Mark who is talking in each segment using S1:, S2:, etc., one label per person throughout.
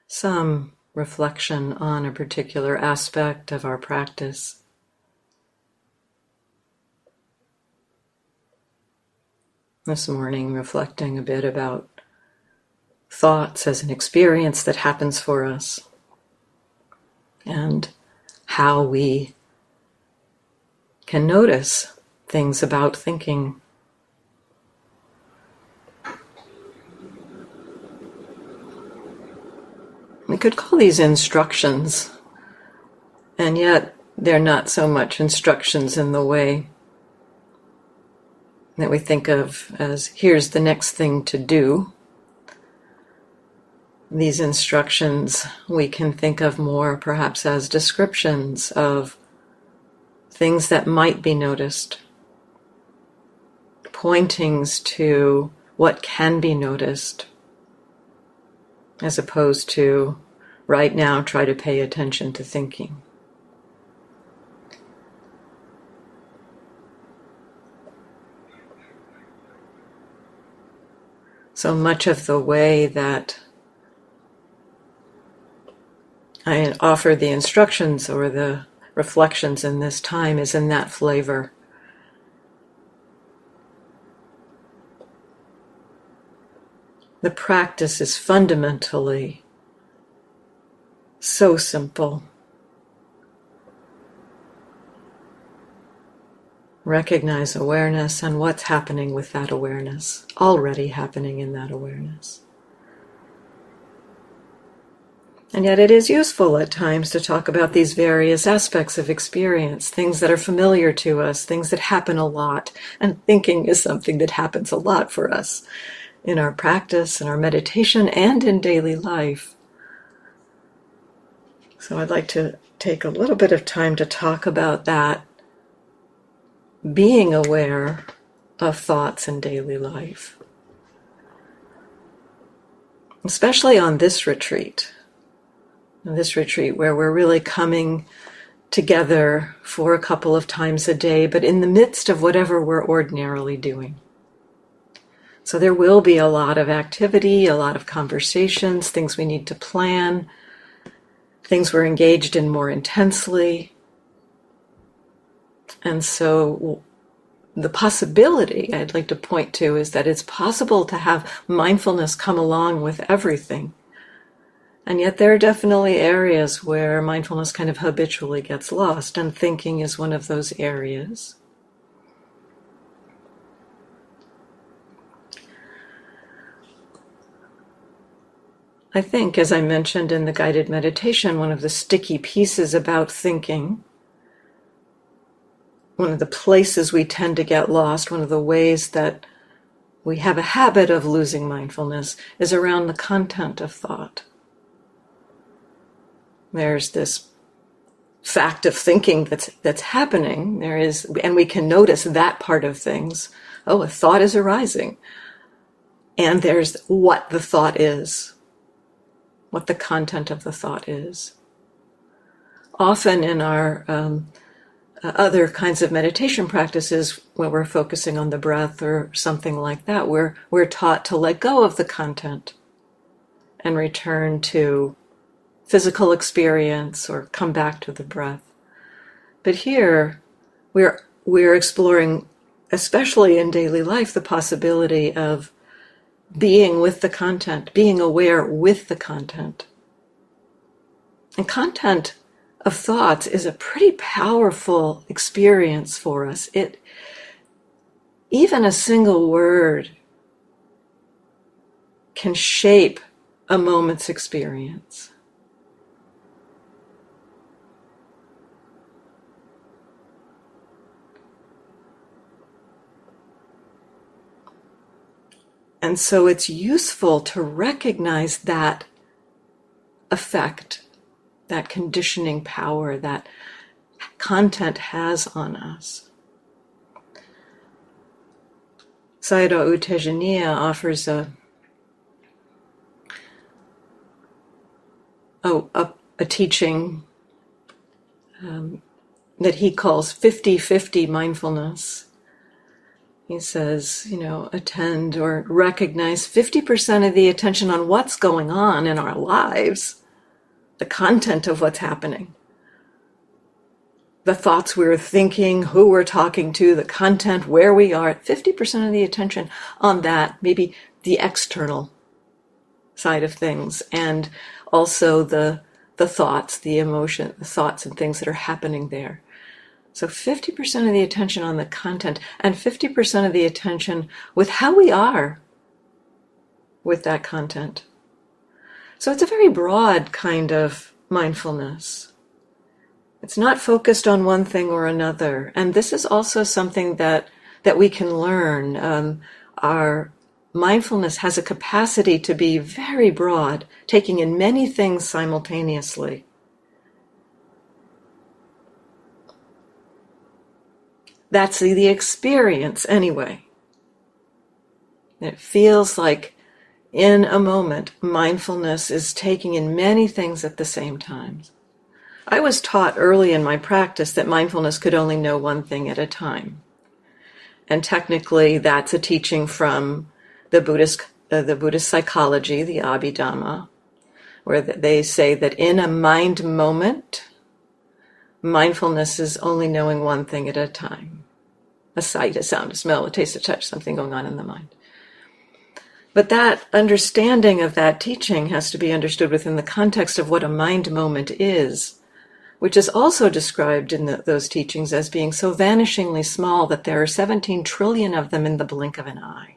S1: some reflection on a particular aspect of our practice. This morning, reflecting a bit about thoughts as an experience that happens for us and how we can notice things about thinking. We could call these instructions, and yet they're not so much instructions in the way that we think of as, here's the next thing to do. These instructions we can think of more perhaps as descriptions of things that might be noticed, pointings to what can be noticed, as opposed to, right now, try to pay attention to thinking. So much of the way that I offer the instructions or the reflections in this time is in that flavor. The practice is fundamentally so simple. Recognize awareness and what's happening with that awareness, already happening in that awareness. And yet it is useful at times to talk about these various aspects of experience, things that are familiar to us, things that happen a lot. And thinking is something that happens a lot for us in our practice, in our meditation, and in daily life. So I'd like to take a little bit of time to talk about that, being aware of thoughts in daily life. Especially on this retreat where we're really coming together for a couple of times a day, but in the midst of whatever we're ordinarily doing. So there will be a lot of activity, a lot of conversations, things we need to plan, things we're engaged in more intensely. And so the possibility I'd like to point to is that it's possible to have mindfulness come along with everything. And yet there are definitely areas where mindfulness kind of habitually gets lost, and thinking is one of those areas. I think, as I mentioned in the guided meditation, one of the sticky pieces about thinking, one of the places we tend to get lost, one of the ways that we have a habit of losing mindfulness, is around the content of thought. There's this fact of thinking that's happening. There is, and we can notice that part of things. Oh, a thought is arising. And there's what the thought is, what the content of the thought is. Often in our other kinds of meditation practices, where we're focusing on the breath or something like that, we're taught to let go of the content and return to physical experience or come back to the breath. But here, we're exploring, especially in daily life, the possibility of being with the content, being aware with the content. And content of thoughts is a pretty powerful experience for us. Even a single word can shape a moment's experience. And so it's useful to recognize that effect, that conditioning power that content has on us. Sayadaw U Tejaniya offers a teaching that he calls 50-50 mindfulness. He says, attend or recognize 50% of the attention on what's going on in our lives, the content of what's happening. The thoughts we're thinking, who we're talking to, the content, where we are, 50% of the attention on that, maybe the external side of things, and also the thoughts, the emotion, the thoughts and things that are happening there. So 50% of the attention on the content and 50% of the attention with how we are with that content. So it's a very broad kind of mindfulness. It's not focused on one thing or another. And this is also something that we can learn. Our mindfulness has a capacity to be very broad, taking in many things simultaneously. That's the experience anyway. It feels like in a moment, mindfulness is taking in many things at the same time. I was taught early in my practice that mindfulness could only know one thing at a time. And technically, that's a teaching from the Buddhist psychology, the Abhidhamma, where they say that in a mind moment, mindfulness is only knowing one thing at a time. A sight, a sound, a smell, a taste, a touch, something going on in the mind. But that understanding of that teaching has to be understood within the context of what a mind moment is, which is also described in those teachings as being so vanishingly small that there are 17 trillion of them in the blink of an eye.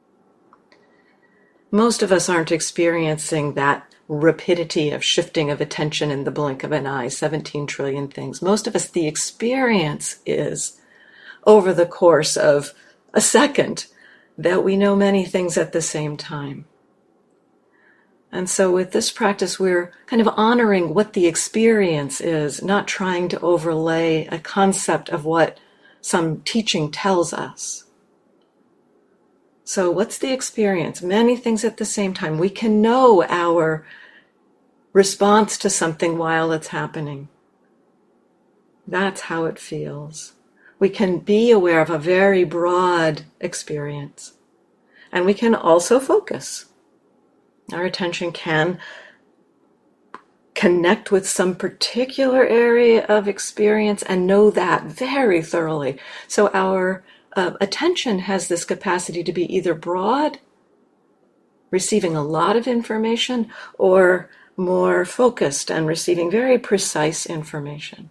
S1: Most of us aren't experiencing that rapidity of shifting of attention in the blink of an eye, 17 trillion things. Most of us, the experience is over the course of a second that we know many things at the same time. And so with this practice, we're kind of honoring what the experience is, not trying to overlay a concept of what some teaching tells us. So what's the experience? Many things at the same time. We can know our response to something while it's happening. That's how it feels. We can be aware of a very broad experience. And we can also focus. Our attention can connect with some particular area of experience and know that very thoroughly. So our attention has this capacity to be either broad, receiving a lot of information, or more focused and receiving very precise information.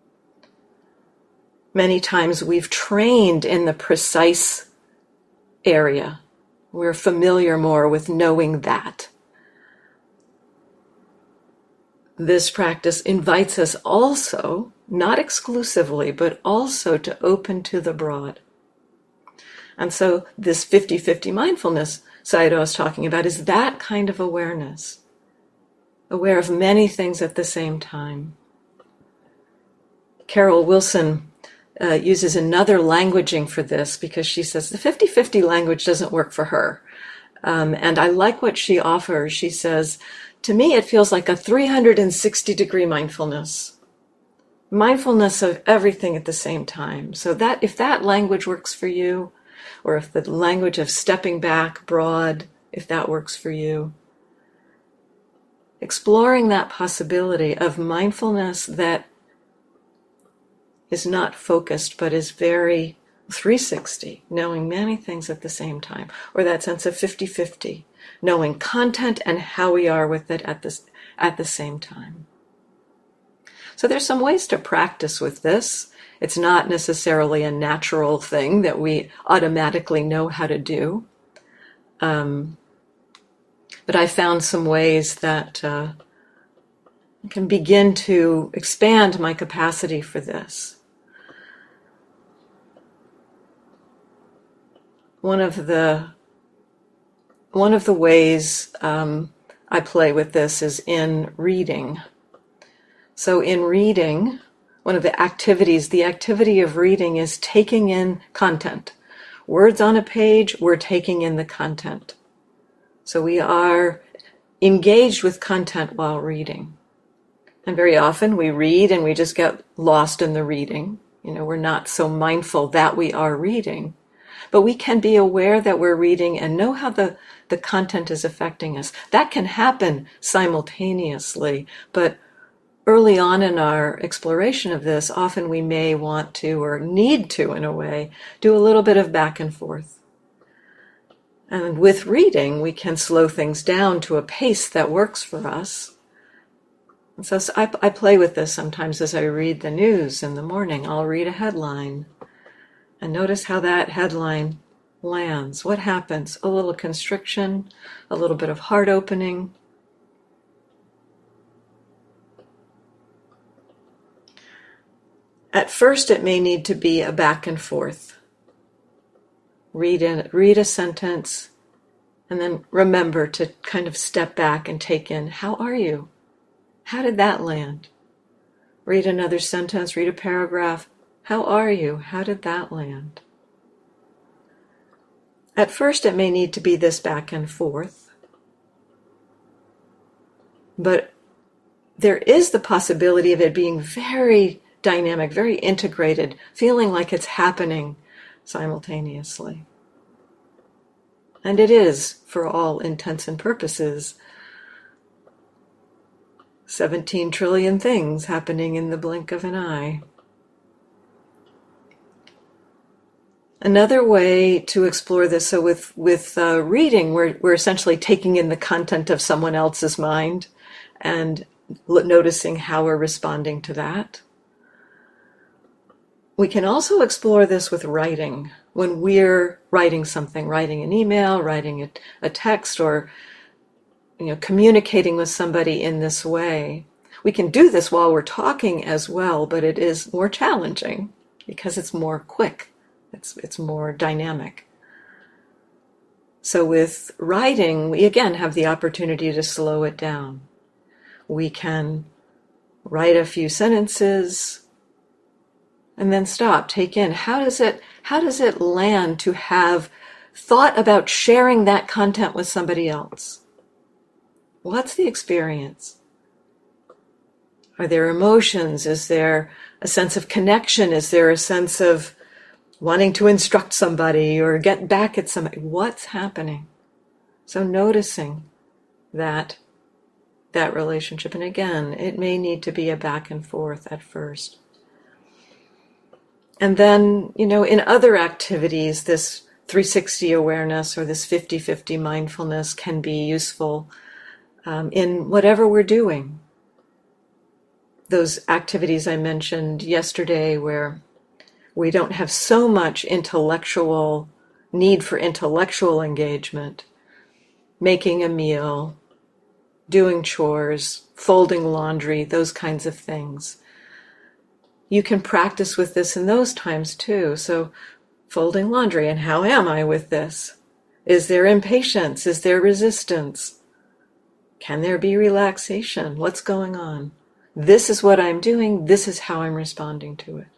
S1: Many times we've trained in the precise area. We're familiar more with knowing that. This practice invites us also, not exclusively, but also to open to the broad. And so this 50-50 mindfulness Sayadaw was talking about is that kind of awareness, aware of many things at the same time. Carol Wilson uses another languaging for this because she says the 50-50 language doesn't work for her. And I like what she offers. She says, to me, it feels like a 360-degree mindfulness. Mindfulness of everything at the same time. So that if that language works for you, or if the language of stepping back broad, if that works for you, exploring that possibility of mindfulness that is not focused, but is very 360, knowing many things at the same time, or that sense of 50-50, knowing content and how we are with it at the same time. So there's some ways to practice with this. It's not necessarily a natural thing that we automatically know how to do. But I found some ways that can begin to expand my capacity for this. One of the ways I play with this is in reading. So in reading, one of the activity of reading is taking in content. Words on a page, we're taking in the content. So we are engaged with content while reading. And very often we read and we just get lost in the reading. We're not so mindful that we are reading. But we can be aware that we're reading and know how the content is affecting us. That can happen simultaneously, but early on in our exploration of this, often we may want to, or need to in a way, do a little bit of back and forth. And with reading, we can slow things down to a pace that works for us. And so I play with this sometimes as I read the news in the morning. I'll read a headline and notice how that headline lands. What happens? A little constriction, a little bit of heart opening. At first, it may need to be a back and forth. Read a sentence, and then remember to kind of step back and take in, how are you? How did that land? Read another sentence, read a paragraph. How are you? How did that land? At first, it may need to be this back and forth, but there is the possibility of it being very dynamic, very integrated, feeling like it's happening simultaneously. And it is, for all intents and purposes, 17 trillion things happening in the blink of an eye. Another way to explore this, so with reading, we're essentially taking in the content of someone else's mind and noticing how we're responding to that. We can also explore this with writing. When we're writing something, writing an email, writing a text, or communicating with somebody in this way. We can do this while we're talking as well, but it is more challenging because it's more quick. It's more dynamic. So with writing, we again have the opportunity to slow it down. We can write a few sentences and then stop, take in. How does it land to have thought about sharing that content with somebody else? What's the experience? Are there emotions? Is there a sense of connection? Is there a sense of wanting to instruct somebody or get back at somebody? What's happening? So noticing that relationship. And again, it may need to be a back and forth at first. And then, in other activities, this 360 awareness or this 50-50 mindfulness can be useful in whatever we're doing. Those activities I mentioned yesterday where we don't have so much need for intellectual engagement, making a meal, doing chores, folding laundry, those kinds of things. You can practice with this in those times too. So folding laundry, and how am I with this? Is there impatience? Is there resistance? Can there be relaxation? What's going on? This is what I'm doing. This is how I'm responding to it.